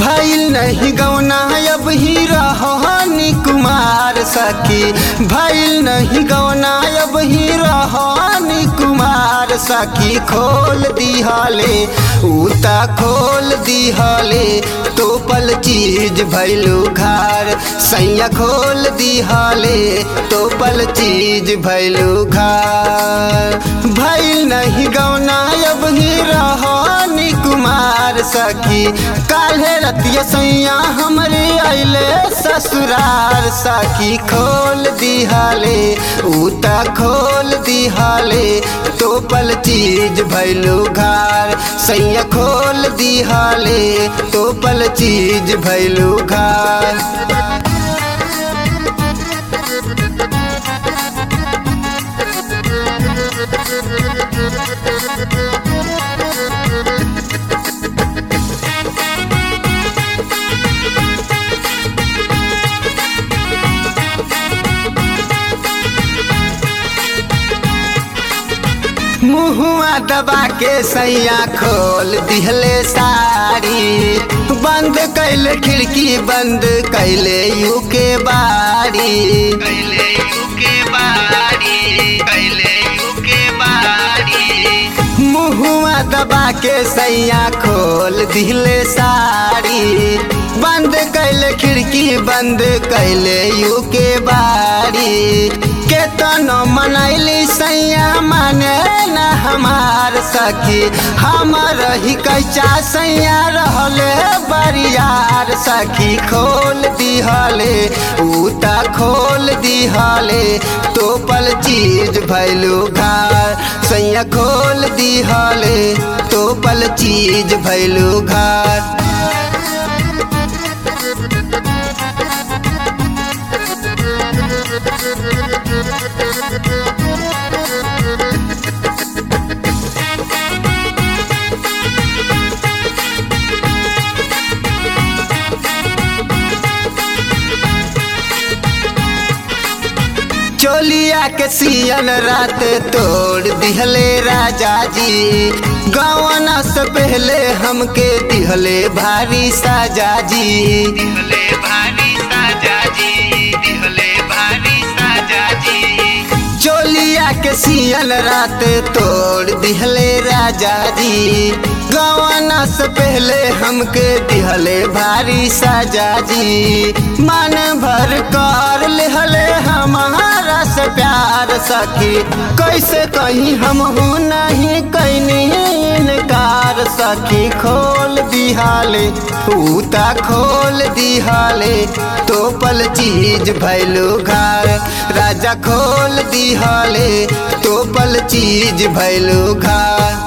भइल नहीं गौना अब ही रहनी कुमार सखी, भइल नहीं गौना अब ही रहनी कुमार सखी। खोल दिहले उता खोल दिहले तो पल चीज भैलू घर, सैया खोल दिहले तो पल चीज भैलू घर। भइल नहीं गौना अब ही रहनी कुमार सखी, काल्हे रतिया सैया हमरे आइले ससुरार सखी। खोल दिहले उता खोल दिहले तो पल चीज भैलू घर, सैया खोल दिहले तो पल चीज भैलू घर। मुहुआ दबा के सैया खोल दिहले साड़ी, बंद कैले खिड़की बंद कैले यू के बाड़ी, कैले यू के बाड़ी, कैले यू के बाड़ी। मुहुआ दबा के सैया खोल दिहले साड़ी, बंद कैले खिड़की बंद कैले यू के बाड़ी। केतनो मनैली सैया माने न हमार सखी, हमार ही कैचा सैया रहले बरियार सखी। खोल दिहले उता खोल दिहले तो पल चीज भैलू घर, सैया खोल दिहले तो पल चीज भैलू घर। चोलिया के सियन रात तोड़ दिहले राजा जी, गवना से पहले हमके दिहले भारी साजा जी, दिहले भारी साजा जी, दिहले भारी साजा जी। चोलिया के सियन रात तोड़ दिहले राजा जी, गवना से पहले हमके दिहले भारी साजा जी। मन भर कर लिहले हमारा से प्यार सखी, कैसे कहीं हम नहीं कैनी इनकार सखी। खोल दिहले उता खोल दिहले तो पल चीज भैलू घर, राजा खोल दिहले तो पल चीज भैलू घर।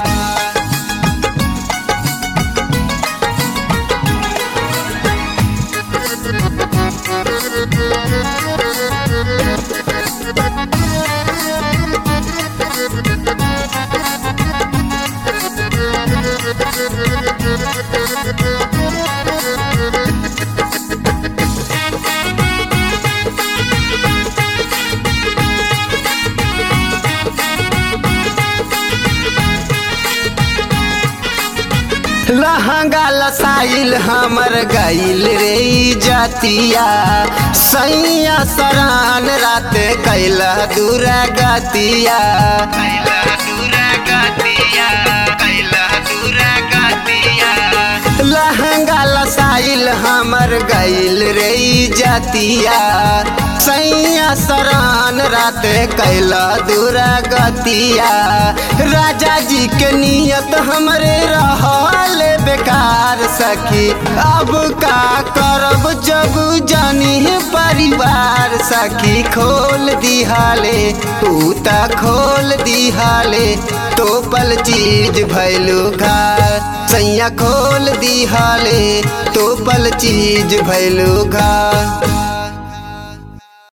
लहंगा लसाइल हमर गईल रे जातिया, सैया सरान रात कैला दूरा गतिया, कैला दूरा गतिया, कैला दूरा गतिया। लहंगा लसाइल हमर गईल रे जातिया, सैया सरान रात कैला दूरा गतिया। राजा जी के नियत हमरे रहल बेकार सखी, अब का करब जब जानी परिवार सखी। खोल दिहले उता खोल दिहले तो पल चीज भैलू घर, सैया खोल दिहले तो पल चीज भैलू घर।